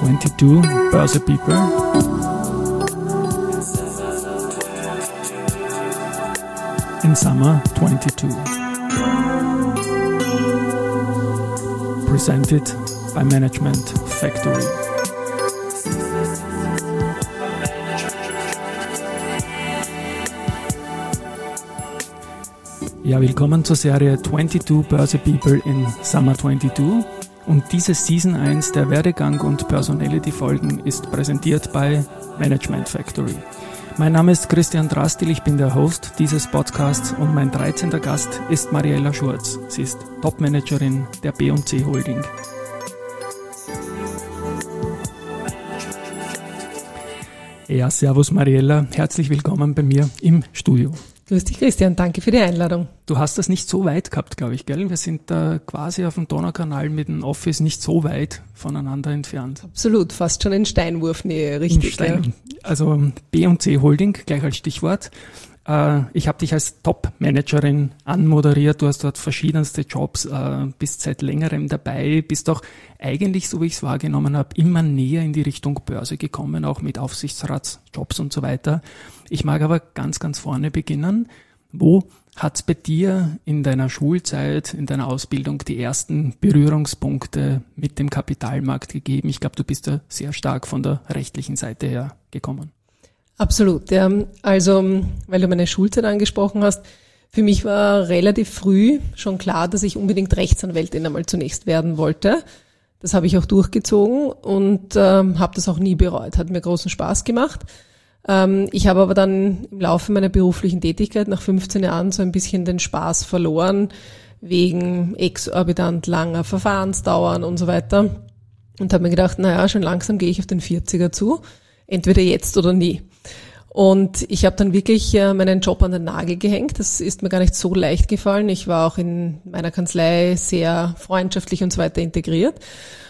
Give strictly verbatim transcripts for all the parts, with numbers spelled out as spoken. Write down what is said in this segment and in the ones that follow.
twenty-two Börse People. In summer twenty-two. Presented by Management Factory. Ja, willkommen zur Serie twenty-two Börse People in Summer twenty-two. Und diese Season eins der Werdegang- und Personality-Folgen ist präsentiert bei Management Factory. Mein Name ist Christian Drastil, ich bin der Host dieses Podcasts und mein dreizehnter Gast ist Mariella Schurz. Sie ist Topmanagerin der B und C Holding. Ja, servus Mariella, herzlich willkommen bei mir im Studio. Grüß dich Christian, danke für die Einladung. Du hast das nicht so weit gehabt, glaube ich, gell? Wir sind da quasi auf dem Donaukanal mit dem Office nicht so weit voneinander entfernt. Absolut, fast schon in Steinwurfnähe, richtig. Stein, ja. Also B und C Holding, gleich als Stichwort. Ich habe dich als Top-Managerin anmoderiert, du hast dort verschiedenste Jobs, bist seit längerem dabei, bist auch eigentlich, so wie ich es wahrgenommen habe, immer näher in die Richtung Börse gekommen, auch mit Aufsichtsratsjobs und so weiter. Ich mag aber ganz, ganz vorne beginnen. Wo hat es bei dir in deiner Schulzeit, in deiner Ausbildung die ersten Berührungspunkte mit dem Kapitalmarkt gegeben? Ich glaube, du bist da sehr stark von der rechtlichen Seite her gekommen. Absolut, ja. Also, weil du meine Schulzeit angesprochen hast, für mich war relativ früh schon klar, dass ich unbedingt Rechtsanwältin einmal zunächst werden wollte. Das habe ich auch durchgezogen und ähm, habe das auch nie bereut. Hat mir großen Spaß gemacht. Ähm, ich habe aber dann im Laufe meiner beruflichen Tätigkeit nach fünfzehn Jahren so ein bisschen den Spaß verloren, wegen exorbitant langer Verfahrensdauern und so weiter. Und habe mir gedacht, naja, schon langsam gehe ich auf den vierziger zu. Entweder jetzt oder nie. Und ich habe dann wirklich äh, meinen Job an den Nagel gehängt. Das ist mir gar nicht so leicht gefallen. Ich war auch in meiner Kanzlei sehr freundschaftlich und so weiter integriert.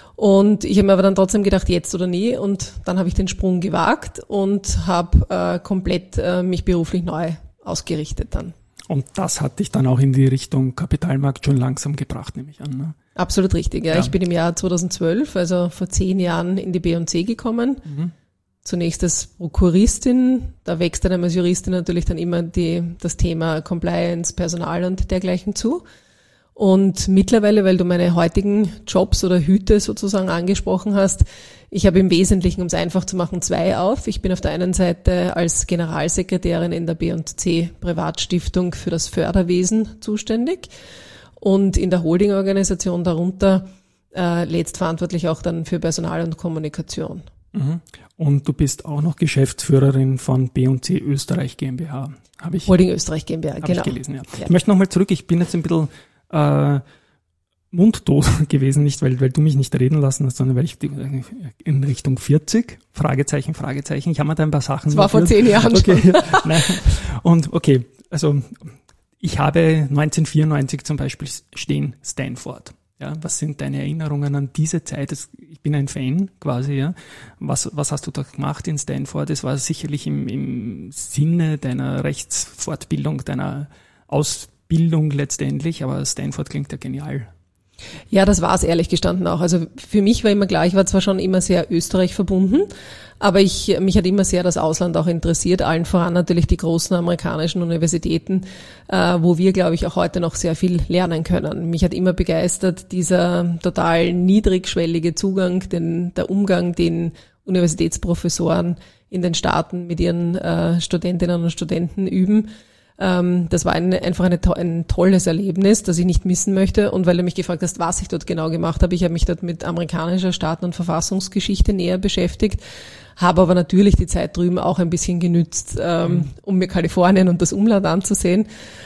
Und ich habe mir aber dann trotzdem gedacht, jetzt oder nie. Und dann habe ich den Sprung gewagt und habe äh, komplett äh, mich beruflich neu ausgerichtet dann. Und das hat dich dann auch in die Richtung Kapitalmarkt schon langsam gebracht, nehme ich an, ne? Absolut richtig, ja. Ja. Ich bin im Jahr zweitausendzwölf, also vor zehn Jahren, in die B und C gekommen. Mhm. Zunächst als Prokuristin, da wächst dann als Juristin natürlich dann immer die, das Thema Compliance, Personal und dergleichen zu. Und mittlerweile, weil du meine heutigen Jobs oder Hüte sozusagen angesprochen hast, ich habe im Wesentlichen, um es einfach zu machen, zwei auf. Ich bin auf der einen Seite als Generalsekretärin in der B und C Privatstiftung für das Förderwesen zuständig und in der Holdingorganisation darunter äh, letztverantwortlich auch dann für Personal und Kommunikation. Mhm. Und du bist auch noch Geschäftsführerin von B und C Österreich GmbH. Habe ich, Holding Österreich GmbH, hab genau. ich gelesen, ja. Ja. Ich möchte nochmal zurück, ich bin jetzt ein bisschen äh, mundtot gewesen, nicht weil, weil du mich nicht reden lassen hast, sondern weil ich in Richtung vierzig, Fragezeichen, Fragezeichen, ich habe mir da ein paar Sachen Das war vor zehn Jahren okay, schon. Nein. Und okay, also ich habe neunzehnhundertvierundneunzig zum Beispiel stehen Stanford. Ja, was sind deine Erinnerungen an diese Zeit? Ich bin ein Fan quasi, ja. Was, was hast du da gemacht in Stanford? Es war sicherlich im, im Sinne deiner Rechtsfortbildung, deiner Ausbildung letztendlich, aber Stanford klingt ja genial. Ja, das war es ehrlich gestanden auch. Also für mich war immer klar, ich war zwar schon immer sehr Österreich verbunden, aber ich, mich hat immer sehr das Ausland auch interessiert, allen voran natürlich die großen amerikanischen Universitäten, äh, wo wir, glaube ich, auch heute noch sehr viel lernen können. Mich hat immer begeistert dieser total niedrigschwellige Zugang, den, der Umgang, den Universitätsprofessoren in den Staaten mit ihren äh, Studentinnen und Studenten üben. Das war ein, einfach eine, ein tolles Erlebnis, das ich nicht missen möchte. Und weil du mich gefragt hast, was ich dort genau gemacht habe, ich habe mich dort mit amerikanischer Staaten- und Verfassungsgeschichte näher beschäftigt, habe aber natürlich die Zeit drüben auch ein bisschen genützt, ähm, mhm. um mir Kalifornien und das Umland anzusehen.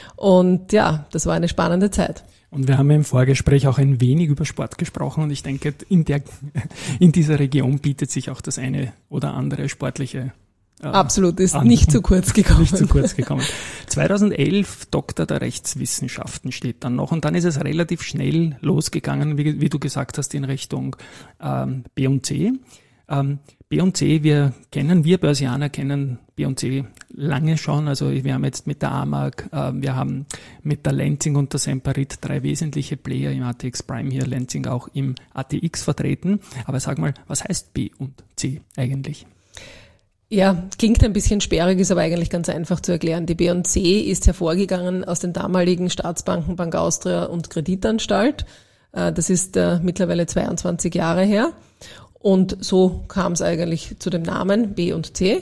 Und ja, das war eine spannende Zeit. Und wir haben im Vorgespräch auch ein wenig über Sport gesprochen und ich denke, in der, in dieser Region bietet sich auch das eine oder andere sportliche Absolut, ist an. nicht zu kurz gekommen. Nicht zu kurz gekommen. zweitausendelf Doktor der Rechtswissenschaften steht dann noch und dann ist es relativ schnell losgegangen, wie, wie du gesagt hast, in Richtung ähm, B und C. Ähm, B B und C, wir kennen, wir Börsianer kennen B und C lange schon. Also wir haben jetzt mit der A M A G, äh, wir haben mit der Lenzing und der Semperit drei wesentliche Player im A T X Prime hier, Lenzing auch im A T X vertreten. Aber sag mal, was heißt B und C eigentlich? Ja, klingt ein bisschen sperrig, ist aber eigentlich ganz einfach zu erklären. Die B und C ist hervorgegangen aus den damaligen Staatsbanken Bank Austria und Kreditanstalt. Das ist äh, mittlerweile zweiundzwanzig Jahre her. Und so kam es eigentlich zu dem Namen B und C.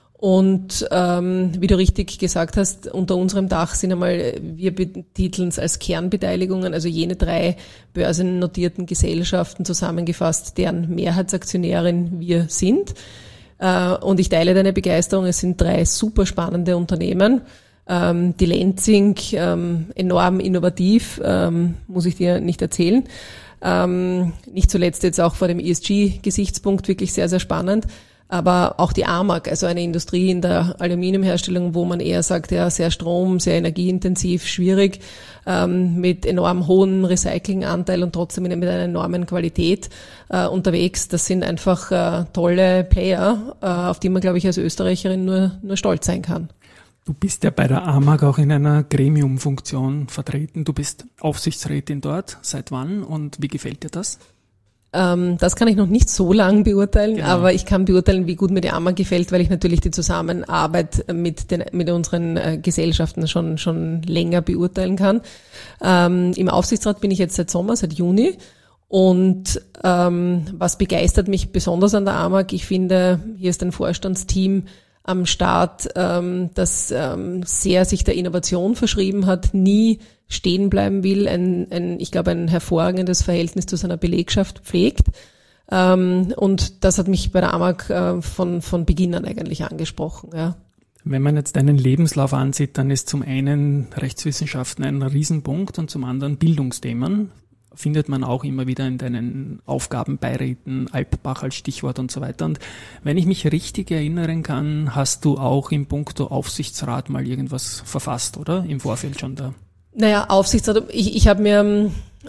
Und ähm, wie du richtig gesagt hast, unter unserem Dach sind einmal, wir betiteln es als Kernbeteiligungen, also jene drei börsennotierten Gesellschaften zusammengefasst, deren Mehrheitsaktionärin wir sind. Äh, und ich teile deine Begeisterung, es sind drei super spannende Unternehmen. Ähm, die Lenzing, ähm, enorm innovativ, ähm, muss ich dir nicht erzählen. Ähm, nicht zuletzt jetzt auch vor dem E S G-Gesichtspunkt wirklich sehr, sehr spannend. Aber auch die A M A G, also eine Industrie in der Aluminiumherstellung, wo man eher sagt, ja, sehr strom-, sehr energieintensiv, schwierig, ähm, mit enorm hohem Recyclinganteil und trotzdem mit einer enormen Qualität äh, unterwegs. Das sind einfach äh, tolle Player, äh, auf die man, glaube ich, als Österreicherin nur, nur stolz sein kann. Du bist ja bei der A M A G auch in einer Gremiumfunktion vertreten. Du bist Aufsichtsrätin dort. Seit wann und wie gefällt dir das? Ähm, das kann ich noch nicht so lang beurteilen, genau. Aber ich kann beurteilen, wie gut mir die A M A G gefällt, weil ich natürlich die Zusammenarbeit mit den mit unseren äh, Gesellschaften schon schon länger beurteilen kann. Ähm, im Aufsichtsrat bin ich jetzt seit Sommer, seit Juni. Und ähm, was begeistert mich besonders an der A M A G, ich finde, hier ist ein Vorstandsteam am Start, ähm, das ähm, sehr sich der Innovation verschrieben hat, nie stehen bleiben will, ein, ein ich glaube, ein hervorragendes Verhältnis zu seiner Belegschaft pflegt. Ähm, und das hat mich bei der A M A G äh, von, von Beginn an eigentlich angesprochen. Ja. Wenn man jetzt deinen Lebenslauf ansieht, dann ist zum einen Rechtswissenschaften ein Riesenpunkt und zum anderen Bildungsthemen. Findet man auch immer wieder in deinen Aufgabenbeiräten, Alpbach als Stichwort und so weiter. Und wenn ich mich richtig erinnern kann, hast du auch im Punkto Aufsichtsrat mal irgendwas verfasst, oder? Im Vorfeld schon da. Naja, Aufsichtsrat, ich, ich habe mir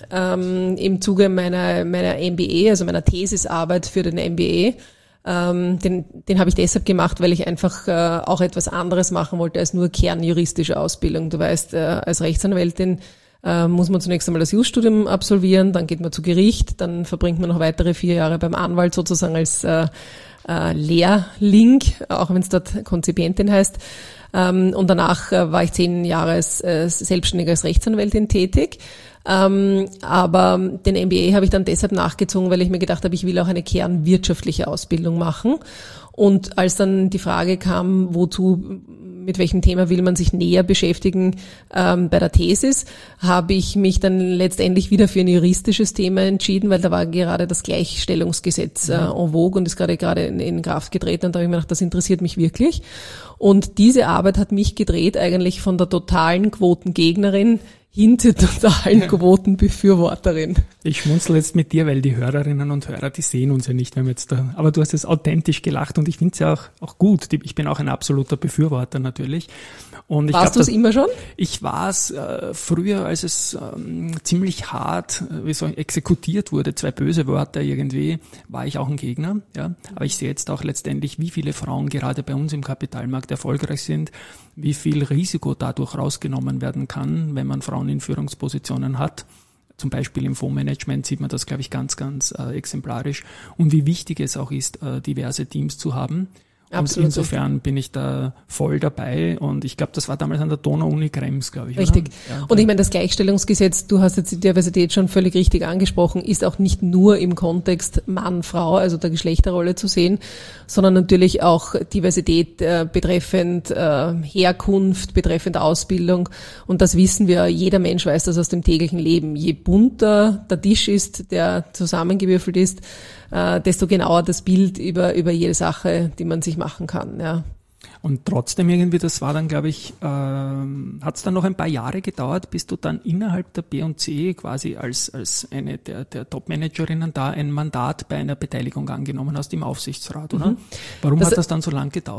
ähm, im Zuge meiner, meiner M B A, also meiner Thesisarbeit für den M B A, ähm, den, den habe ich deshalb gemacht, weil ich einfach äh, auch etwas anderes machen wollte als nur kernjuristische Ausbildung. Du weißt, äh, als Rechtsanwältin äh, muss man zunächst einmal das Jus-Studium absolvieren, dann geht man zu Gericht, dann verbringt man noch weitere vier Jahre beim Anwalt sozusagen als äh, äh, Lehrling, auch wenn es dort Konzipientin heißt. Ähm, und danach äh, war ich zehn Jahre als äh, selbstständig als Rechtsanwältin tätig. Ähm, aber den M B A habe ich dann deshalb nachgezogen, weil ich mir gedacht habe, ich will auch eine kernwirtschaftliche Ausbildung machen. Und als dann die Frage kam, wozu, mit welchem Thema will man sich näher beschäftigen ähm, bei der Thesis, habe ich mich dann letztendlich wieder für ein juristisches Thema entschieden, weil da war gerade das Gleichstellungsgesetz äh, en vogue und ist gerade gerade in, in Kraft getreten. Und da habe ich mir gedacht, das interessiert mich wirklich. Und diese Arbeit hat mich gedreht eigentlich von der totalen Quotengegnerin hin zur totalen Quotenbefürworterin. Ich schmunzel jetzt mit dir, weil die Hörerinnen und Hörer, die sehen uns ja nicht, wenn wir jetzt da, aber du hast jetzt authentisch gelacht und ich finde es ja auch, auch gut. Ich bin auch ein absoluter Befürworter natürlich. Und ich Warst du es immer schon? Ich war es äh, früher, als es ähm, ziemlich hart, äh, wie soll ich, exekutiert wurde, zwei böse Wörter irgendwie, war ich auch ein Gegner. Ja, aber ich sehe jetzt auch letztendlich, wie viele Frauen gerade bei uns im Kapitalmarkt erfolgreich sind, wie viel Risiko dadurch rausgenommen werden kann, wenn man Frauen in Führungspositionen hat. Zum Beispiel im Fondsmanagement sieht man das, glaube ich, ganz, ganz äh, exemplarisch. Und wie wichtig es auch ist, äh, diverse Teams zu haben. Und insofern bin ich da voll dabei und ich glaube, das war damals an der Donau-Uni Krems, glaube ich. Richtig. Ja, und ich meine, das Gleichstellungsgesetz, du hast jetzt die Diversität schon völlig richtig angesprochen, ist auch nicht nur im Kontext Mann, Frau, also der Geschlechterrolle zu sehen, sondern natürlich auch Diversität äh, betreffend äh, Herkunft, betreffend Ausbildung. Und das wissen wir, jeder Mensch weiß das aus dem täglichen Leben. Je bunter der Tisch ist, der zusammengewürfelt ist, äh, desto genauer das Bild über über jede Sache, die man sich machen kann. Ja. Und trotzdem irgendwie, das war dann, glaube ich, äh, hat es dann noch ein paar Jahre gedauert, bis du dann innerhalb der B und C quasi als als eine der der Top-Managerinnen da ein Mandat bei einer Beteiligung angenommen hast im Aufsichtsrat, oder? Mhm. Warum das, hat das dann so lang gedauert?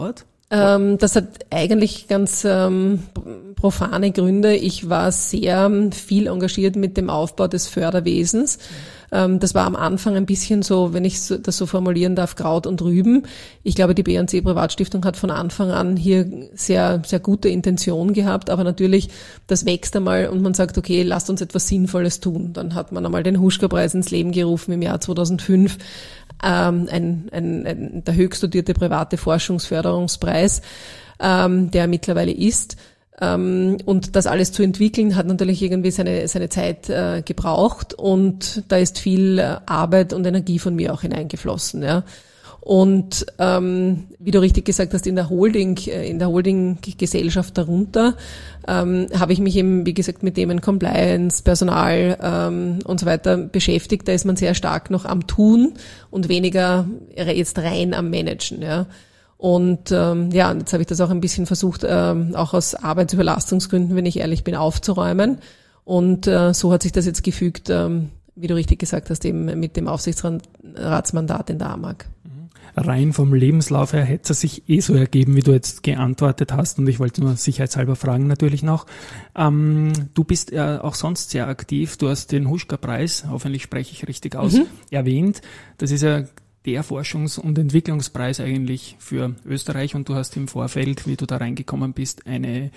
Ähm, das hat eigentlich ganz ähm, profane Gründe. Ich war sehr viel engagiert mit dem Aufbau des Förderwesens. Ähm, das war am Anfang ein bisschen so, wenn ich so, das so formulieren darf, Kraut und Rüben. Ich glaube, die B und C Privatstiftung hat von Anfang an hier sehr, sehr gute Intention gehabt, aber natürlich, das wächst einmal und man sagt, okay, lasst uns etwas Sinnvolles tun. Dann hat man einmal den Huschka-Preis ins Leben gerufen im Jahr zweitausendfünf. Ähm, ein, ein, ein, der höchst dotierte private Forschungsförderungspreis, ähm, der mittlerweile ist. Ähm, und das alles zu entwickeln, hat natürlich irgendwie seine, seine Zeit äh, gebraucht und da ist viel äh, Arbeit und Energie von mir auch hineingeflossen, ja. Und ähm, wie du richtig gesagt hast, in der Holding, in der Holding-Gesellschaft darunter ähm, habe ich mich eben, wie gesagt, mit Themen Compliance, Personal ähm, und so weiter beschäftigt. Da ist man sehr stark noch am Tun und weniger jetzt rein am Managen. Ja. Und ähm, ja, jetzt habe ich das auch ein bisschen versucht, ähm, auch aus Arbeitsüberlastungsgründen, wenn ich ehrlich bin, aufzuräumen. Und äh, so hat sich das jetzt gefügt, ähm, wie du richtig gesagt hast, eben mit dem Aufsichtsratsmandat in der A M A G. Rein vom Lebenslauf her hätte es sich eh so ergeben, wie du jetzt geantwortet hast. Und ich wollte nur sicherheitshalber fragen natürlich noch. Ähm, du bist ja auch sonst sehr aktiv. Du hast den Huschka-Preis, hoffentlich spreche ich richtig aus, mhm. erwähnt. Das ist ja der Forschungs- und Entwicklungspreis eigentlich für Österreich. Und du hast im Vorfeld, wie du da reingekommen bist, eine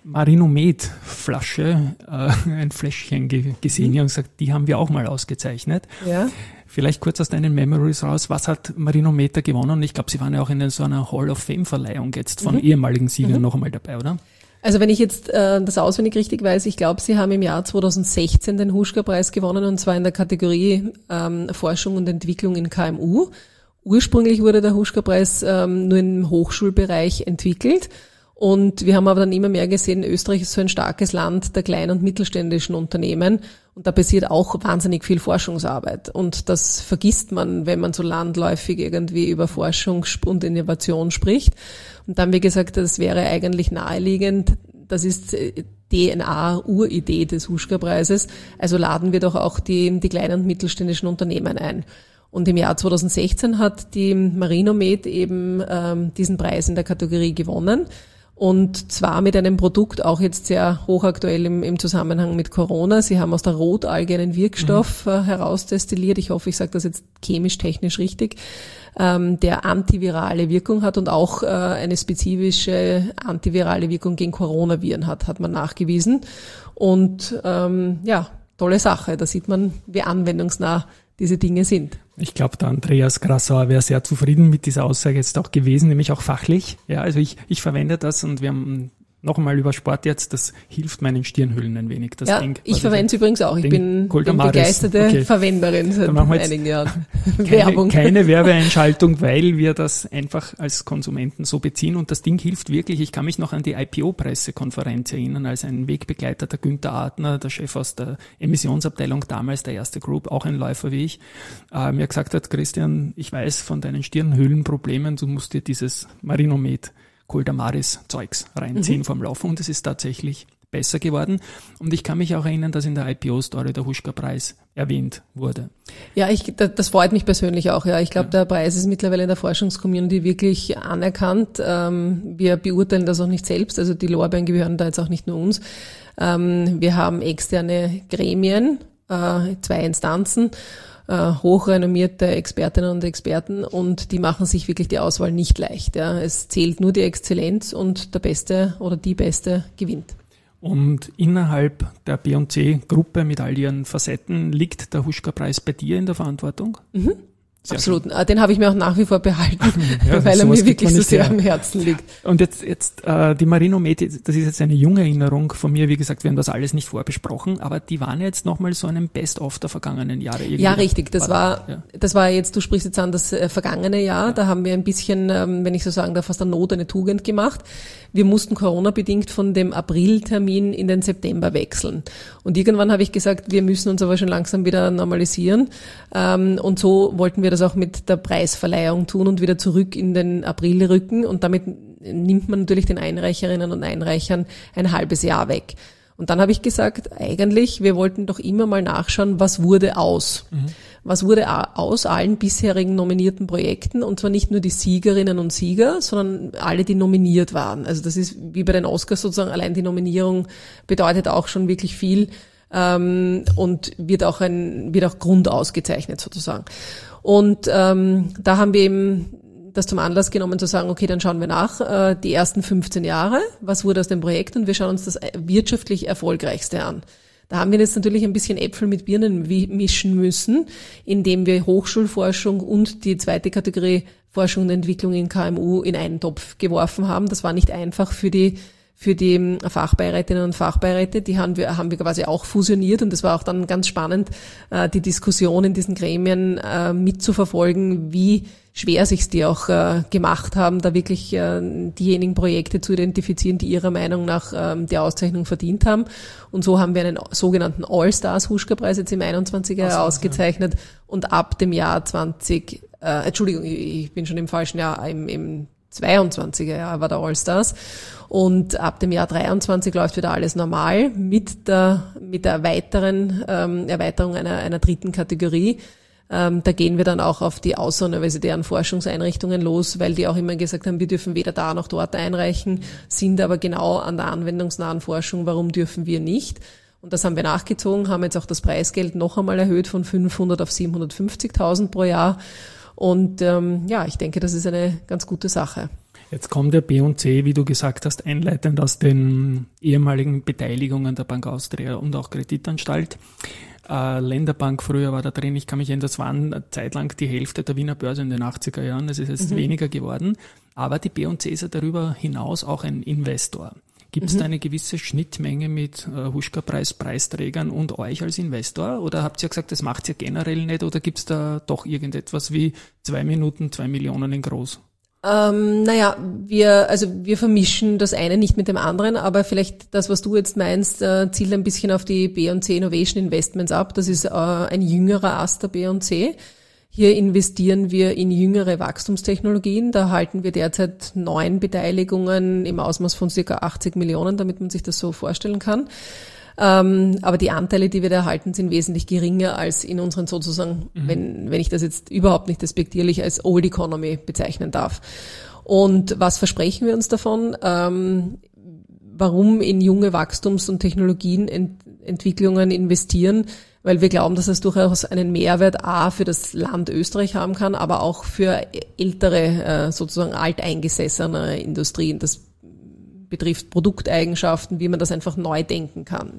Marinomed-Flasche, äh, ein Fläschchen ge- gesehen mhm. und gesagt, die haben wir auch mal ausgezeichnet. Ja. Vielleicht kurz aus deinen Memories raus, was hat Marinomed gewonnen? Ich glaube, sie waren ja auch in so einer Hall of Fame-Verleihung jetzt von mhm. ehemaligen Siegern mhm. noch einmal dabei, oder? Also wenn ich jetzt äh, das auswendig richtig weiß, ich glaube, sie haben im Jahr zweitausendsechzehn den Huschka-Preis gewonnen und zwar in der Kategorie ähm, Forschung und Entwicklung in K M U. Ursprünglich wurde der Huschka-Preis ähm, nur im Hochschulbereich entwickelt. Und wir haben aber dann immer mehr gesehen, Österreich ist so ein starkes Land der kleinen und mittelständischen Unternehmen und da passiert auch wahnsinnig viel Forschungsarbeit. Und das vergisst man, wenn man so landläufig irgendwie über Forschung und Innovation spricht. Und dann, wie gesagt, das wäre eigentlich naheliegend, das ist D N A, Uridee des Huschka-Preises, also laden wir doch auch die, die kleinen und mittelständischen Unternehmen ein. Und im Jahr zweitausendsechzehn hat die Marinomed eben ähm, diesen Preis in der Kategorie gewonnen. Und zwar mit einem Produkt, auch jetzt sehr hochaktuell im, im Zusammenhang mit Corona. Sie haben aus der Rotalge einen Wirkstoff mhm. äh, herausdestilliert. Ich hoffe, ich sage das jetzt chemisch-technisch richtig, ähm, der antivirale Wirkung hat und auch äh, eine spezifische antivirale Wirkung gegen Coronaviren hat, hat man nachgewiesen. Und ähm, ja, tolle Sache. Da sieht man, wie anwendungsnah diese Dinge sind. Ich glaube, der Andreas Grassauer wäre sehr zufrieden mit dieser Aussage jetzt auch gewesen, nämlich auch fachlich. Ja, also ich, ich verwende das und wir haben noch einmal über Sport jetzt, das hilft meinen Stirnhüllen ein wenig. Das ja, Ding, ich verwende es übrigens auch. Ich bin, bin begeisterte okay. Verwenderin seit einigen Jahren. Keine, Werbung. Keine Werbeeinschaltung, weil wir das einfach als Konsumenten so beziehen und das Ding hilft wirklich. Ich kann mich noch an die I P O-Pressekonferenz erinnern, als ein Wegbegleiter, der Günther Adner, der Chef aus der Emissionsabteilung, damals der erste Group, auch ein Läufer wie ich, äh, mir gesagt hat, Christian, ich weiß von deinen Stirnhöhlenproblemen, du musst dir dieses Marinomed Coldamaris-Zeugs reinziehen mhm. vom Laufen und es ist tatsächlich besser geworden. Und ich kann mich auch erinnern, dass in der I P O-Story der Huschka-Preis erwähnt wurde. Ja, ich, das freut mich persönlich auch. Ja, ich glaube, ja. der Preis ist mittlerweile in der Forschungscommunity wirklich anerkannt. Wir beurteilen das auch nicht selbst, also die Lorbeeren gehören da jetzt auch nicht nur uns. Wir haben externe Gremien, zwei Instanzen, hochrenommierte Expertinnen und Experten und die machen sich wirklich die Auswahl nicht leicht. Ja. Es zählt nur die Exzellenz und der Beste oder die Beste gewinnt. Und innerhalb der B und C-Gruppe mit all ihren Facetten liegt der Huschka-Preis bei dir in der Verantwortung? Mhm. Sehr Absolut. Schön. Den habe ich mir auch nach wie vor behalten, ja, weil er mir wirklich so sehr am Herzen liegt. Und jetzt, jetzt äh, die Marinomed, das ist jetzt eine junge Erinnerung von mir. Wie gesagt, wir haben das alles nicht vorbesprochen, aber die waren jetzt nochmal so einem Best-of der vergangenen Jahre. Irgendwie. Ja, richtig. Das war, war ja. das war jetzt, du sprichst jetzt an das äh, vergangene Jahr. Ja. Da haben wir ein bisschen, ähm, wenn ich so sagen darf, aus der Not eine Tugend gemacht. Wir mussten Corona-bedingt von dem April-Termin in den September wechseln. Und irgendwann habe ich gesagt, wir müssen uns aber schon langsam wieder normalisieren. Ähm, und so wollten wir das auch mit der Preisverleihung tun und wieder zurück in den April rücken. Und damit nimmt man natürlich den Einreicherinnen und Einreichern ein halbes Jahr weg. Und dann habe ich gesagt, eigentlich, wir wollten doch immer mal nachschauen, was wurde aus? Mhm. was wurde aus allen bisherigen nominierten Projekten, und zwar nicht nur die Siegerinnen und Sieger, sondern alle, die nominiert waren. Also das ist wie bei den Oscars sozusagen, allein die Nominierung bedeutet auch schon wirklich viel ähm, und wird auch ein wird auch Grund ausgezeichnet sozusagen. Und ähm, da haben wir eben das zum Anlass genommen zu sagen, okay, dann schauen wir nach, äh, die ersten fünfzehn Jahre, was wurde aus dem Projekt, und wir schauen uns das wirtschaftlich Erfolgreichste an. Da haben wir jetzt natürlich ein bisschen Äpfel mit Birnen mischen müssen, indem wir Hochschulforschung und die zweite Kategorie Forschung und Entwicklung in K M U in einen Topf geworfen haben. Das war nicht einfach für die für die Fachbeirätinnen und Fachbeiräte, die haben wir, haben wir quasi auch fusioniert, und das war auch dann ganz spannend, äh, die Diskussion in diesen Gremien äh, mitzuverfolgen, wie schwer sich's die auch äh, gemacht haben, da wirklich äh, diejenigen Projekte zu identifizieren, die ihrer Meinung nach äh, die Auszeichnung verdient haben. Und so haben wir einen sogenannten All-Stars-Huschka-Preis jetzt im einundzwanziger Jahr ausgezeichnet, ja. Und ab dem Jahr zwanzig, äh, Entschuldigung, ich bin schon im falschen Jahr, im, im zweiundzwanziger Jahr war der All-Stars, und ab dem Jahr dreiundzwanzig läuft wieder alles normal mit der mit der weiteren ähm, Erweiterung einer einer dritten Kategorie. Ähm, da gehen wir dann auch auf die außeruniversitären Forschungseinrichtungen los, weil die auch immer gesagt haben, wir dürfen weder da noch dort einreichen, sind aber genau an der anwendungsnahen Forschung, warum dürfen wir nicht? Und das haben wir nachgezogen, haben jetzt auch das Preisgeld noch einmal erhöht von fünfhundert auf siebenhundertfünfzigtausend pro Jahr. Und ähm, ja, ich denke, das ist eine ganz gute Sache. Jetzt kommt der B und C, wie du gesagt hast, einleitend aus den ehemaligen Beteiligungen der Bank Austria und auch Kreditanstalt. Äh, Länderbank früher war da drin, ich kann mich erinnern, das waren eine Zeit lang die Hälfte der Wiener Börse in den achtziger Jahren, das ist jetzt mhm. weniger geworden. Aber die B und C ist ja darüber hinaus auch ein Investor. Gibt es mhm. da eine gewisse Schnittmenge mit äh, Huschka-Preis-Preisträgern und euch als Investor? Oder habt ihr gesagt, das macht ihr generell nicht? Oder gibt es da doch irgendetwas wie zwei Minuten, zwei Millionen in groß? Ähm, naja, wir, also wir vermischen das eine nicht mit dem anderen, aber vielleicht das, was du jetzt meinst, äh, zielt ein bisschen auf die B und C Innovation Investments ab. Das ist äh, ein jüngerer Ast der B und C. Hier investieren wir in jüngere Wachstumstechnologien. Da halten wir derzeit neun Beteiligungen im Ausmaß von circa achtzig Millionen, damit man sich das so vorstellen kann. Ähm, aber die Anteile, die wir da erhalten, sind wesentlich geringer als in unseren sozusagen, mhm. wenn, wenn ich das jetzt überhaupt nicht despektierlich als Old Economy bezeichnen darf. Und was versprechen wir uns davon? Ähm, warum in junge Wachstums- und Technologienentwicklungen investieren? Weil wir glauben, dass das durchaus einen Mehrwert A für das Land Österreich haben kann, aber auch für ältere, sozusagen alteingesessene Industrien. Das betrifft Produkteigenschaften, wie man das einfach neu denken kann.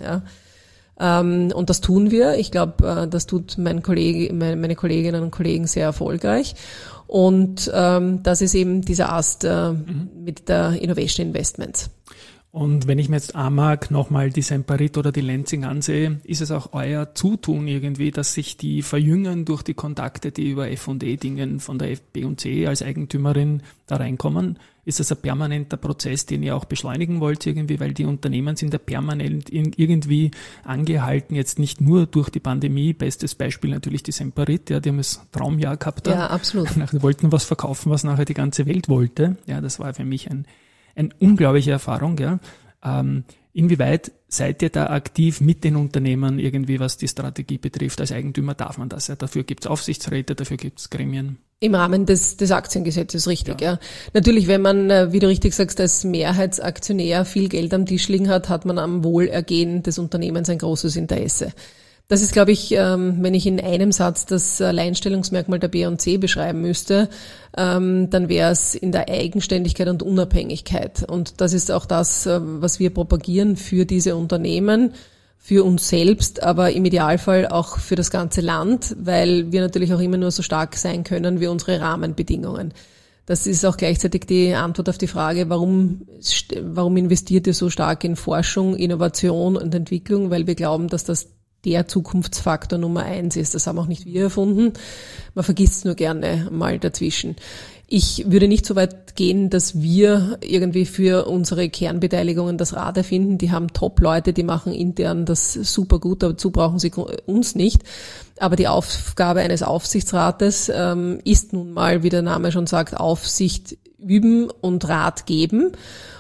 Ja. Und das tun wir. Ich glaube, das tut mein Kollege, meine Kolleginnen und Kollegen sehr erfolgreich. Und das ist eben dieser Ast mhm. mit der Innovation Investments. Und wenn ich mir jetzt A M A G nochmal die Semperit oder die Lenzing ansehe, ist es auch euer Zutun irgendwie, dass sich die verjüngen durch die Kontakte, die über F und E-Dingen von der B und C als Eigentümerin da reinkommen? Ist das ein permanenter Prozess, den ihr auch beschleunigen wollt irgendwie, weil die Unternehmen sind ja permanent irgendwie angehalten, jetzt nicht nur durch die Pandemie, bestes Beispiel natürlich die Semperit, ja, die haben das Traumjahr gehabt. Da. Ja, absolut. Die wollten was verkaufen, was nachher die ganze Welt wollte. Ja, das war für mich ein Eine unglaubliche Erfahrung, ja. Ähm, inwieweit seid ihr da aktiv mit den Unternehmen irgendwie, was die Strategie betrifft? Als Eigentümer darf man das ja. Dafür gibt es Aufsichtsräte, dafür gibt es Gremien. Im Rahmen des, des Aktiengesetzes, richtig, ja. ja. Natürlich, wenn man, wie du richtig sagst, als Mehrheitsaktionär viel Geld am Tisch liegen hat, hat man am Wohlergehen des Unternehmens ein großes Interesse. Das ist, glaube ich, wenn ich in einem Satz das Alleinstellungsmerkmal der B und C beschreiben müsste, dann wäre es in der Eigenständigkeit und Unabhängigkeit. Und das ist auch das, was wir propagieren für diese Unternehmen, für uns selbst, aber im Idealfall auch für das ganze Land, weil wir natürlich auch immer nur so stark sein können wie unsere Rahmenbedingungen. Das ist auch gleichzeitig die Antwort auf die Frage, warum, warum investiert ihr so stark in Forschung, Innovation und Entwicklung, weil wir glauben, dass das der Zukunftsfaktor Nummer eins ist. Das haben auch nicht wir erfunden. Man vergisst es nur gerne mal dazwischen. Ich würde nicht so weit gehen, dass wir irgendwie für unsere Kernbeteiligungen das Rad erfinden. Die haben Top-Leute, die machen intern das super gut, dazu brauchen sie uns nicht. Aber die Aufgabe eines Aufsichtsrates ähm, ist nun mal, wie der Name schon sagt, Aufsicht üben und Rat geben.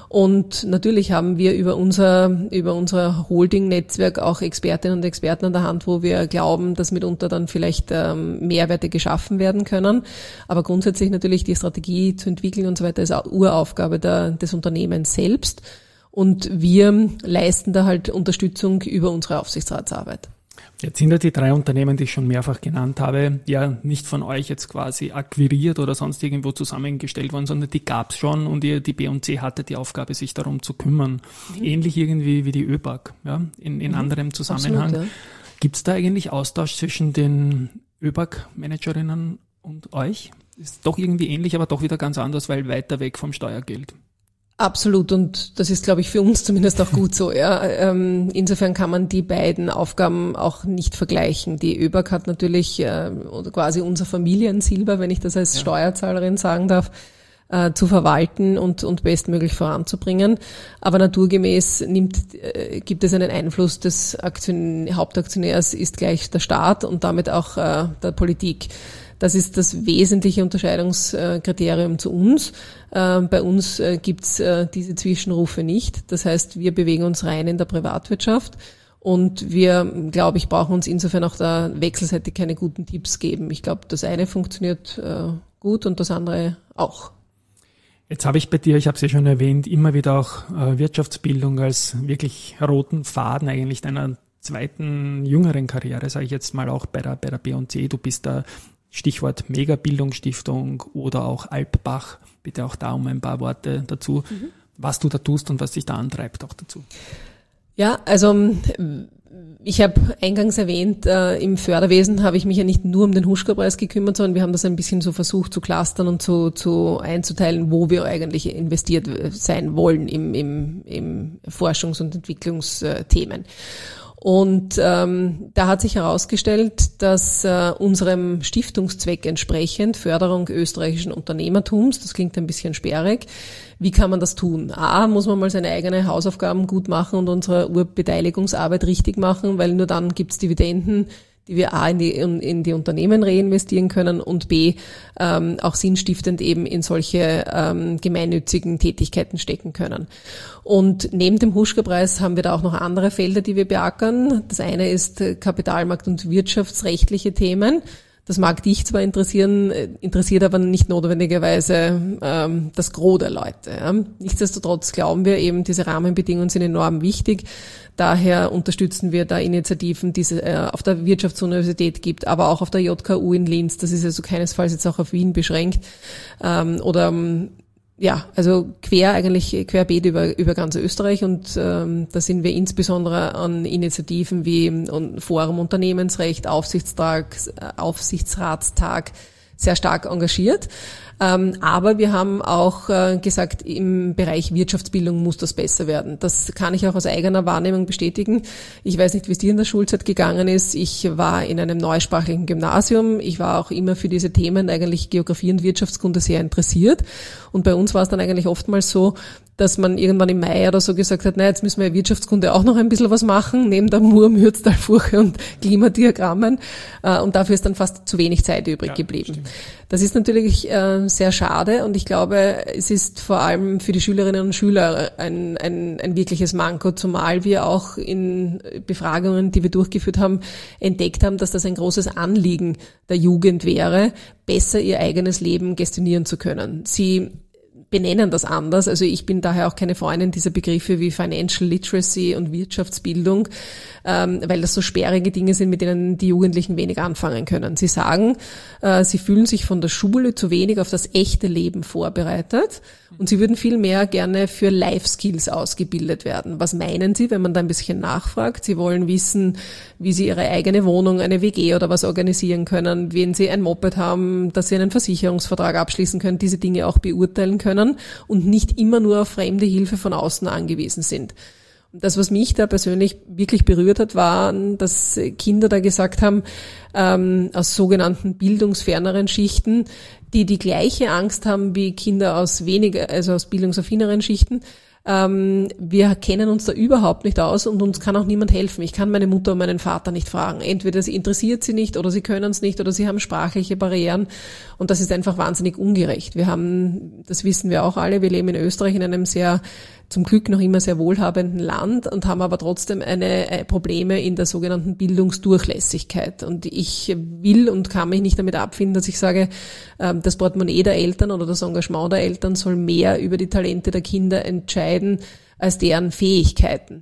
Und natürlich haben wir über unser, über unser Holding-Netzwerk auch Expertinnen und Experten an der Hand, wo wir glauben, dass mitunter dann vielleicht ähm, Mehrwerte geschaffen werden können. Aber grundsätzlich natürlich die Strategie zu entwickeln und so weiter ist auch Uraufgabe der, des Unternehmens selbst. Und wir leisten da halt Unterstützung über unsere Aufsichtsratsarbeit. Jetzt sind ja die drei Unternehmen, die ich schon mehrfach genannt habe, ja nicht von euch jetzt quasi akquiriert oder sonst irgendwo zusammengestellt worden, sondern die gab's schon und ihr, die B und C hatte die Aufgabe, sich darum zu kümmern. Mhm. Ähnlich irgendwie wie die ÖBAG, ja, in, in mhm. anderem Zusammenhang. Absolut, ja. Gibt's da eigentlich Austausch zwischen den ÖBAG-Managerinnen und euch? Ist doch irgendwie ähnlich, aber doch wieder ganz anders, weil weiter weg vom Steuergeld. Absolut, und das ist, glaube ich, für uns zumindest auch gut so. Ja. Ähm, insofern kann man die beiden Aufgaben auch nicht vergleichen. Die ÖBAG hat natürlich äh, quasi unser Familiensilber, wenn ich das als ja. Steuerzahlerin sagen darf, äh, zu verwalten und, und bestmöglich voranzubringen. Aber naturgemäß nimmt, äh, gibt es einen Einfluss des Aktion- Hauptaktionärs, ist gleich der Staat und damit auch äh, der Politik. Das ist das wesentliche Unterscheidungskriterium zu uns. Bei uns gibt's diese Zwischenrufe nicht. Das heißt, wir bewegen uns rein in der Privatwirtschaft und wir, glaube ich, brauchen uns insofern auch da wechselseitig keine guten Tipps geben. Ich glaube, das eine funktioniert gut und das andere auch. Jetzt habe ich bei dir, ich habe es ja schon erwähnt, immer wieder auch Wirtschaftsbildung als wirklich roten Faden eigentlich deiner zweiten, jüngeren Karriere, sage ich jetzt mal auch bei der, bei der B und C. Du bist da Stichwort Megabildungsstiftung oder auch Alpbach. Bitte auch da um ein paar Worte dazu, mhm. was du da tust und was dich da antreibt auch dazu. Ja, also ich habe eingangs erwähnt, äh, im Förderwesen habe ich mich ja nicht nur um den Huschka-Preis gekümmert, sondern wir haben das ein bisschen so versucht zu clustern und zu, zu einzuteilen, wo wir eigentlich investiert sein wollen im, im, im Forschungs- und Entwicklungsthemen. Und ähm, da hat sich herausgestellt, dass äh, unserem Stiftungszweck entsprechend Förderung österreichischen Unternehmertums, das klingt ein bisschen sperrig, wie kann man das tun? A, muss man mal seine eigene Hausaufgaben gut machen und unsere Urbeteiligungsarbeit richtig machen, weil nur dann gibt's Dividenden, die wir A in die, in, in die Unternehmen reinvestieren können und B ähm, auch sinnstiftend eben in solche ähm, gemeinnützigen Tätigkeiten stecken können. Und neben dem Huschka-Preis haben wir da auch noch andere Felder, die wir beackern. Das eine ist Kapitalmarkt- und wirtschaftsrechtliche Themen. Das mag dich zwar interessieren, interessiert aber nicht notwendigerweise ähm, das Gros der Leute. Ja. Nichtsdestotrotz glauben wir eben, diese Rahmenbedingungen sind enorm wichtig. Daher unterstützen wir da Initiativen, die es äh, auf der Wirtschaftsuniversität gibt, aber auch auf der J K U in Linz. Das ist also keinesfalls jetzt auch auf Wien beschränkt. Ähm, oder ja, also quer eigentlich, querbeet über, über ganz Österreich und ähm, da sind wir insbesondere an Initiativen wie Forum Unternehmensrecht, Aufsichtstag, Aufsichtsratstag sehr stark engagiert. Ähm, aber wir haben auch äh, gesagt, im Bereich Wirtschaftsbildung muss das besser werden. Das kann ich auch aus eigener Wahrnehmung bestätigen. Ich weiß nicht, wie es dir in der Schulzeit gegangen ist. Ich war in einem neusprachlichen Gymnasium. Ich war auch immer für diese Themen, eigentlich Geografie und Wirtschaftskunde, sehr interessiert. Und bei uns war es dann eigentlich oftmals so, dass man irgendwann im Mai oder so gesagt hat, na, jetzt müssen wir in Wirtschaftskunde auch noch ein bisschen was machen, neben der Mur, Mürztalfurche und Klimadiagrammen. Und dafür ist dann fast zu wenig Zeit übrig ja, geblieben. Stimmt. Das ist natürlich äh, sehr schade und ich glaube, es ist vor allem für die Schülerinnen und Schüler ein, ein, ein wirkliches Manko, zumal wir auch in Befragungen, die wir durchgeführt haben, entdeckt haben, dass das ein großes Anliegen der Jugend wäre, besser ihr eigenes Leben gestionieren zu können. Sie benennen das anders. Also ich bin daher auch keine Freundin dieser Begriffe wie Financial Literacy und Wirtschaftsbildung, ähm, weil das so sperrige Dinge sind, mit denen die Jugendlichen wenig anfangen können. Sie sagen, äh, sie fühlen sich von der Schule zu wenig auf das echte Leben vorbereitet und sie würden viel mehr gerne für Life-Skills ausgebildet werden. Was meinen Sie, wenn man da ein bisschen nachfragt? Sie wollen wissen, wie sie ihre eigene Wohnung, eine W G oder was organisieren können, wenn sie ein Moped haben, dass sie einen Versicherungsvertrag abschließen können, diese Dinge auch beurteilen können und nicht immer nur auf fremde Hilfe von außen angewiesen sind. Und das, was mich da persönlich wirklich berührt hat, war, dass Kinder da gesagt haben, ähm, aus sogenannten bildungsferneren Schichten, die die gleiche Angst haben wie Kinder aus weniger, also aus bildungsaffineren Schichten. Ähm, wir kennen uns da überhaupt nicht aus und uns kann auch niemand helfen. Ich kann meine Mutter und meinen Vater nicht fragen. Entweder sie interessiert sie nicht oder sie können es nicht oder sie haben sprachliche Barrieren und das ist einfach wahnsinnig ungerecht. Wir haben, das wissen wir auch alle, wir leben in Österreich in einem sehr zum Glück noch immer sehr wohlhabenden Land und haben aber trotzdem eine, eine Probleme in der sogenannten Bildungsdurchlässigkeit. Und ich will und kann mich nicht damit abfinden, dass ich sage, das Portemonnaie der Eltern oder das Engagement der Eltern soll mehr über die Talente der Kinder entscheiden als deren Fähigkeiten.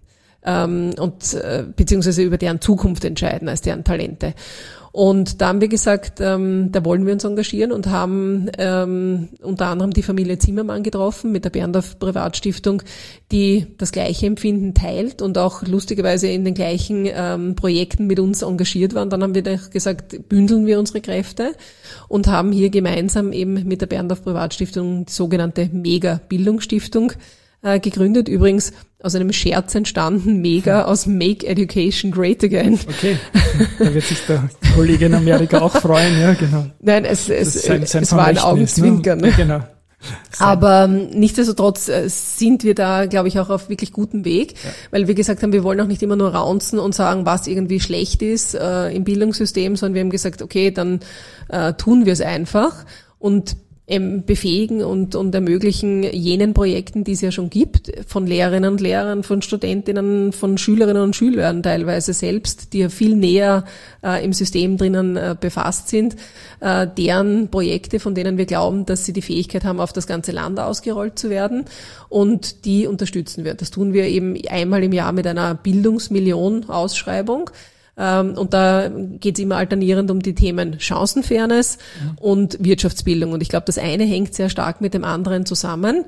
Und beziehungsweise über deren Zukunft entscheiden als deren Talente. Und da haben wir gesagt, ähm, da wollen wir uns engagieren und haben ähm, unter anderem die Familie Zimmermann getroffen mit der Berndorf Privatstiftung, die das gleiche Empfinden teilt und auch lustigerweise in den gleichen ähm, Projekten mit uns engagiert war. Und dann haben wir gesagt, bündeln wir unsere Kräfte und haben hier gemeinsam eben mit der Berndorf Privatstiftung die sogenannte Mega-Bildungsstiftung äh, gegründet. Übrigens aus einem Scherz entstanden, Mega, aus Make Education Great Again. Okay, da wird sich der Kollege in Amerika auch freuen, ja, genau. Nein, es, es, sein, sein es war ein Augenzwinkern. Ne? Ja, genau. Aber nichtsdestotrotz sind wir da, glaube ich, auch auf wirklich gutem Weg, ja. Weil wir gesagt haben, wir wollen auch nicht immer nur raunzen und sagen, was irgendwie schlecht ist äh, im Bildungssystem, sondern wir haben gesagt, okay, dann äh, tun wir es einfach und befähigen und, und ermöglichen jenen Projekten, die es ja schon gibt, von Lehrerinnen und Lehrern, von Studentinnen, von Schülerinnen und Schülern teilweise selbst, die ja viel näher äh, im System drinnen äh, befasst sind, äh, deren Projekte, von denen wir glauben, dass sie die Fähigkeit haben, auf das ganze Land ausgerollt zu werden, und die unterstützen wir. Das tun wir eben einmal im Jahr mit einer Bildungsmillion-Ausschreibung. Und da geht es immer alternierend um die Themen Chancenfairness ja. und Wirtschaftsbildung. Und ich glaube, das eine hängt sehr stark mit dem anderen zusammen.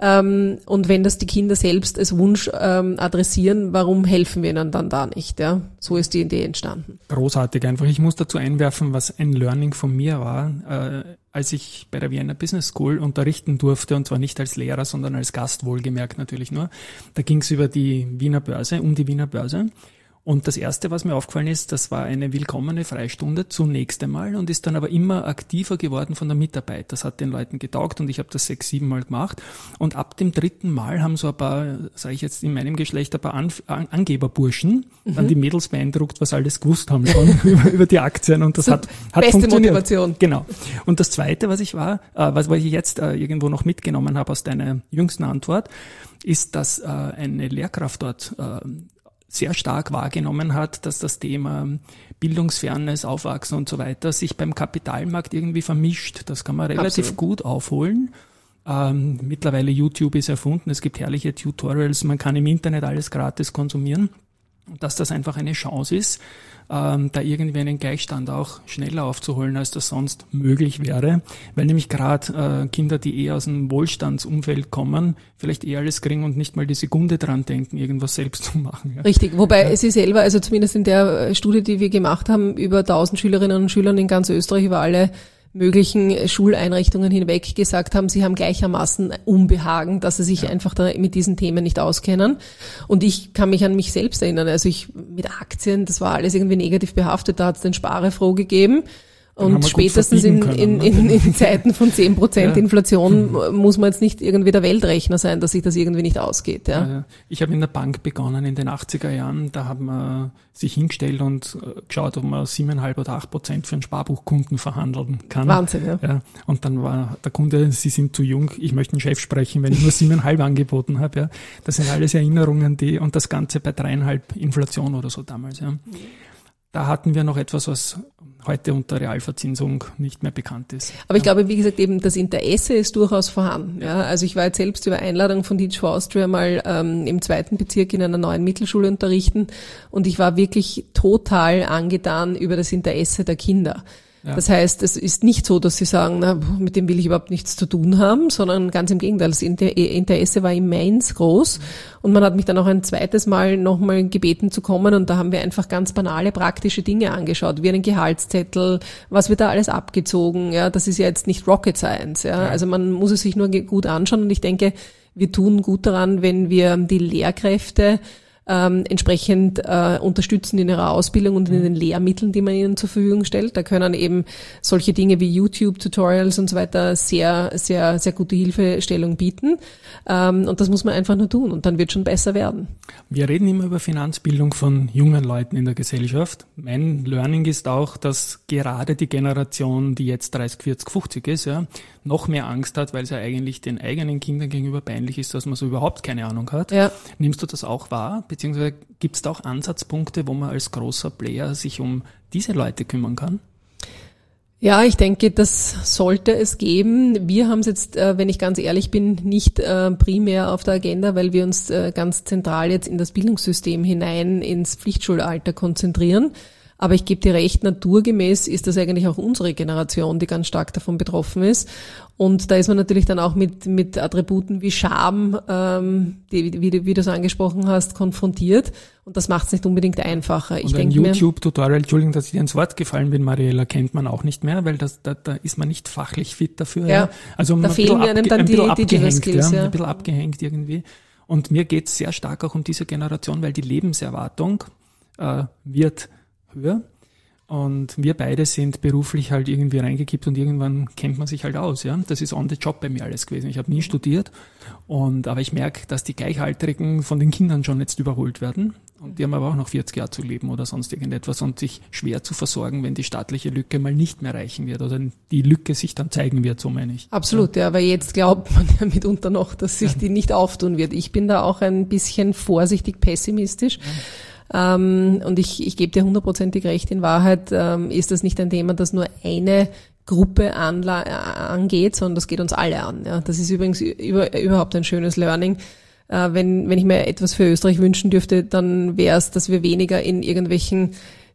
Und wenn das die Kinder selbst als Wunsch adressieren, warum helfen wir ihnen dann da nicht? Ja, so ist die Idee entstanden. Großartig einfach. Ich muss dazu einwerfen, was ein Learning von mir war, als ich bei der Vienna Business School unterrichten durfte, und zwar nicht als Lehrer, sondern als Gast, wohlgemerkt natürlich nur. Da ging es über die Wiener Börse, um die Wiener Börse. Und das Erste, was mir aufgefallen ist, das war eine willkommene Freistunde zunächst einmal und ist dann aber immer aktiver geworden von der Mitarbeit. Das hat den Leuten getaugt und ich habe das sechs, sieben Mal gemacht. Und ab dem dritten Mal haben so ein paar, sage ich jetzt in meinem Geschlecht, ein paar Anf- Angeberburschen mhm. dann die Mädels beeindruckt, was alles gewusst haben schon über, über die Aktien, und das so, hat, hat beste funktioniert. Motivation. Genau. Und das Zweite, was ich war, äh, was, was ich jetzt äh, irgendwo noch mitgenommen habe aus deiner jüngsten Antwort, ist, dass äh, eine Lehrkraft dort äh, sehr stark wahrgenommen hat, dass das Thema Bildungsfairness, Aufwachsen und so weiter sich beim Kapitalmarkt irgendwie vermischt. Das kann man relativ Absolut. gut aufholen. Ähm, mittlerweile YouTube ist erfunden, es gibt herrliche Tutorials, man kann im Internet alles gratis konsumieren. Dass das einfach eine Chance ist, ähm, da irgendwie einen Gleichstand auch schneller aufzuholen, als das sonst möglich wäre, weil nämlich gerade äh, Kinder, die eher aus dem Wohlstandsumfeld kommen, vielleicht eher alles kriegen und nicht mal die Sekunde dran denken, irgendwas selbst zu machen. Ja. Richtig, wobei ja. Sie selber, also zumindest in der Studie, die wir gemacht haben, über tausend Schülerinnen und Schülern in ganz Österreich, über alle möglichen Schuleinrichtungen hinweg gesagt haben, sie haben gleichermaßen Unbehagen, dass sie sich ja. einfach da mit diesen Themen nicht auskennen. Und ich kann mich an mich selbst erinnern, also ich mit Aktien, das war alles irgendwie negativ behaftet, da hat es den Sparefroh gegeben. Und spätestens in, in, in, in Zeiten von zehn Prozent ja. Inflation mhm. muss man jetzt nicht irgendwie der Weltrechner sein, dass sich das irgendwie nicht ausgeht. Ja. Ja, ja. Ich habe in der Bank begonnen in den achtziger Jahren, da haben wir sich hingestellt und geschaut, ob man siebeneinhalb oder acht Prozent für einen Sparbuchkunden verhandeln kann. Wahnsinn, ja. ja. Und dann war der Kunde, Sie sind zu jung, ich möchte einen Chef sprechen, wenn ich nur siebeneinhalb angeboten habe. Ja. Das sind alles Erinnerungen, die, und das Ganze bei dreieinhalb Inflation oder so damals. Ja. Da hatten wir noch etwas, was heute unter Realverzinsung nicht mehr bekannt ist. Aber ich ja. glaube, wie gesagt, eben das Interesse ist durchaus vorhanden. Ja. Also ich war jetzt selbst über Einladung von Teach for Austria mal ähm, im zweiten Bezirk in einer neuen Mittelschule unterrichten, und ich war wirklich total angetan über das Interesse der Kinder. Ja. Das heißt, es ist nicht so, dass sie sagen, na, mit dem will ich überhaupt nichts zu tun haben, sondern ganz im Gegenteil, das Interesse war immens groß. Und man hat mich dann auch ein zweites Mal nochmal gebeten zu kommen, und da haben wir einfach ganz banale, praktische Dinge angeschaut, wie einen Gehaltszettel, was wird da alles abgezogen. Ja, das ist ja jetzt nicht Rocket Science. Ja, ja. Also man muss es sich nur gut anschauen, und ich denke, wir tun gut daran, wenn wir die Lehrkräfte ähm, entsprechend äh, unterstützen in ihrer Ausbildung und in den Lehrmitteln, die man ihnen zur Verfügung stellt. Da können eben solche Dinge wie YouTube-Tutorials und so weiter sehr, sehr, sehr gute Hilfestellung bieten. Ähm, und das muss man einfach nur tun und dann wird schon besser werden. Wir reden immer über Finanzbildung von jungen Leuten in der Gesellschaft. Mein Learning ist auch, dass gerade die Generation, die jetzt dreißig, vierzig, fünfzig ist, ja, noch mehr Angst hat, weil es ja eigentlich den eigenen Kindern gegenüber peinlich ist, dass man so überhaupt keine Ahnung hat. Ja. Nimmst du das auch wahr? Beziehungsweise gibt es da auch Ansatzpunkte, wo man als großer Player sich um diese Leute kümmern kann? Ja, ich denke, das sollte es geben. Wir haben es jetzt, wenn ich ganz ehrlich bin, nicht primär auf der Agenda, weil wir uns ganz zentral jetzt in das Bildungssystem hinein ins Pflichtschulalter konzentrieren. Aber ich gebe dir recht, naturgemäß ist das eigentlich auch unsere Generation, die ganz stark davon betroffen ist. Und da ist man natürlich dann auch mit mit Attributen wie Scham, ähm, die, wie, wie du es angesprochen hast, konfrontiert. Und das macht es nicht unbedingt einfacher. Und ich ein denke YouTube-Tutorial, Entschuldigung, dass ich dir ins Wort gefallen bin, Mariella, kennt man auch nicht mehr, weil das, da, da ist man nicht fachlich fit dafür. Ja, ja. Also da fehlen einem dann die Digital Skills. Ja, ein bisschen abgehängt irgendwie. Und mir geht es sehr stark auch um diese Generation, weil die Lebenserwartung äh, wird höher und wir beide sind beruflich halt irgendwie reingekippt und irgendwann kennt man sich halt aus, ja. Das ist on the job bei mir alles gewesen. Ich habe nie studiert und aber ich merke, dass die Gleichaltrigen von den Kindern schon jetzt überholt werden und die haben aber auch noch vierzig Jahre zu leben oder sonst irgendetwas und sich schwer zu versorgen, wenn die staatliche Lücke mal nicht mehr reichen wird oder die Lücke sich dann zeigen wird, so meine ich. Absolut, ja, ja, weil jetzt glaubt man ja mitunter noch, dass sich ja. die nicht auftun wird. Ich bin da auch ein bisschen vorsichtig pessimistisch. Ja. Ähm, und ich, ich gebe dir hundertprozentig recht, in Wahrheit ähm, ist das nicht ein Thema, das nur eine Gruppe anla- angeht, sondern das geht uns alle an. Ja. Das ist übrigens über, überhaupt ein schönes Learning. Äh, wenn, wenn ich mir etwas für Österreich wünschen dürfte, dann wäre es, dass wir weniger in irgendwelchen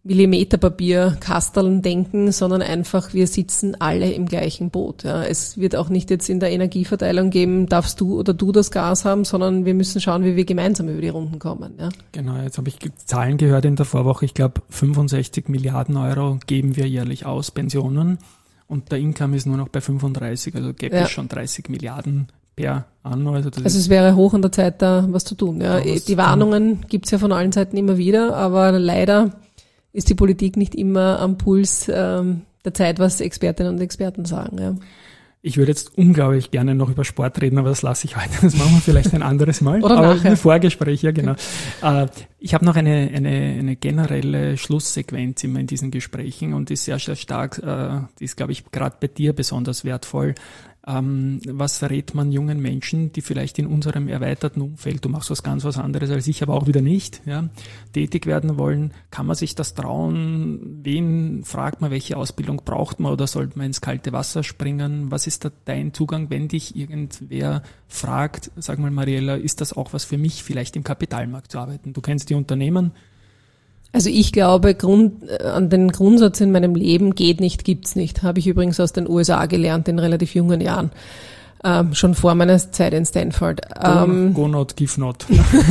Millimeterpapier-Kasteln denken, sondern einfach, wir sitzen alle im gleichen Boot. Ja. Es wird auch nicht jetzt in der Energieverteilung geben, darfst du oder du das Gas haben, sondern wir müssen schauen, wie wir gemeinsam über die Runden kommen. Ja. Genau, jetzt habe ich Zahlen gehört in der Vorwoche. Ich glaube, fünfundsechzig Milliarden Euro geben wir jährlich aus, Pensionen. Und der Income ist nur noch bei fünfunddreißig, also gäbe es ja. schon dreißig Milliarden per Anno. Also, das also es wäre hoch an der Zeit, da was zu tun. Ja. Ja, die Warnungen gibt's ja von allen Seiten immer wieder, aber leider ist die Politik nicht immer am Puls ähm, der Zeit, was Expertinnen und Experten sagen. Ja. Ich würde jetzt unglaublich gerne noch über Sport reden, aber das lasse ich heute. Das machen wir vielleicht ein anderes Mal. Oder aber nachher. Ein Vorgespräch, ja genau. Okay. Äh, ich habe noch eine, eine, eine generelle Schlusssequenz immer in diesen Gesprächen und die ist sehr, sehr stark, äh, die ist, glaube ich, gerade bei dir besonders wertvoll. Ähm, was rät man jungen Menschen, die vielleicht in unserem erweiterten Umfeld, du machst was ganz was anderes als ich, aber auch wieder nicht, ja, tätig werden wollen? Kann man sich das trauen? Wen fragt man, welche Ausbildung braucht man oder sollte man ins kalte Wasser springen? Was ist da dein Zugang, wenn dich irgendwer fragt, sag mal Mariella, ist das auch was für mich, vielleicht im Kapitalmarkt zu arbeiten? Du kennst die Unternehmen. Also ich glaube, Grund, an den Grundsatz in meinem Leben, geht nicht, gibt's nicht. Habe ich übrigens aus den U S A gelernt in relativ jungen Jahren. Ähm, schon vor meiner Zeit in Stanford. Go, ähm, go not, give not.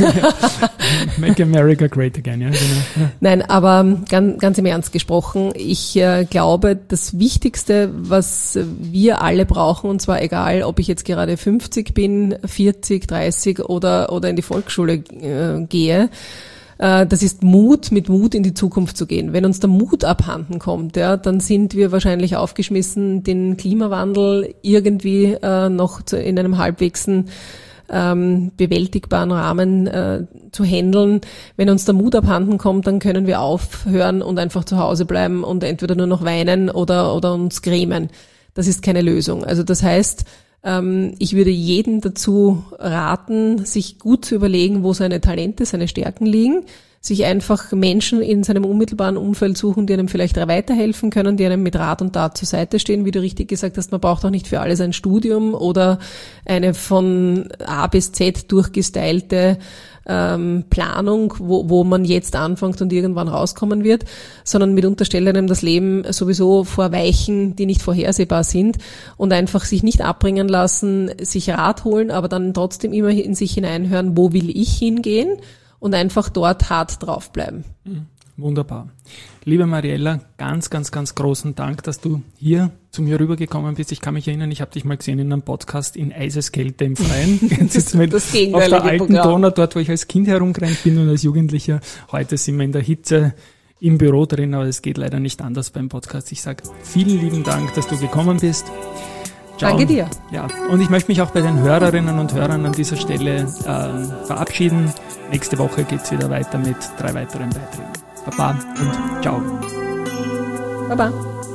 Make America great again. Ja, genau. Nein, aber ganz, ganz im Ernst gesprochen, ich äh, glaube, das Wichtigste, was wir alle brauchen, und zwar egal, ob ich jetzt gerade fünfzig bin, vierzig, dreißig oder, oder in die Volksschule äh, gehe, das ist Mut, mit Mut in die Zukunft zu gehen. Wenn uns der Mut abhanden kommt, ja, dann sind wir wahrscheinlich aufgeschmissen, den Klimawandel irgendwie äh, noch zu, in einem halbwegs ähm, bewältigbaren Rahmen äh, zu handeln. Wenn uns der Mut abhanden kommt, dann können wir aufhören und einfach zu Hause bleiben und entweder nur noch weinen oder, oder uns grämen. Das ist keine Lösung. Also das heißt, ich würde jedem dazu raten, sich gut zu überlegen, wo seine Talente, seine Stärken liegen, sich einfach Menschen in seinem unmittelbaren Umfeld suchen, die einem vielleicht weiterhelfen können, die einem mit Rat und Tat zur Seite stehen. Wie du richtig gesagt hast, man braucht auch nicht für alles ein Studium oder eine von A bis Z durchgestylte ähm, Planung, wo, wo man jetzt anfängt und irgendwann rauskommen wird, sondern mitunter stellt einem das Leben sowieso vor Weichen, die nicht vorhersehbar sind, und einfach sich nicht abbringen lassen, sich Rat holen, aber dann trotzdem immer in sich hineinhören, wo will ich hingehen, und einfach dort hart draufbleiben. Wunderbar. Liebe Mariella, ganz, ganz, ganz großen Dank, dass du hier zu mir rübergekommen bist. Ich kann mich erinnern, ich habe dich mal gesehen in einem Podcast in Eiseskälte im Freien. Jetzt mit das auf der alten Programm. Donau, dort, wo ich als Kind herumgerannt bin und als Jugendlicher. Heute sind wir in der Hitze im Büro drin, aber es geht leider nicht anders beim Podcast. Ich sage vielen lieben Dank, dass du gekommen bist. Ciao. Danke dir. Ja, und ich möchte mich auch bei den Hörerinnen und Hörern an dieser Stelle äh, verabschieden. Nächste Woche geht's wieder weiter mit drei weiteren Beiträgen. Baba und ciao. Baba.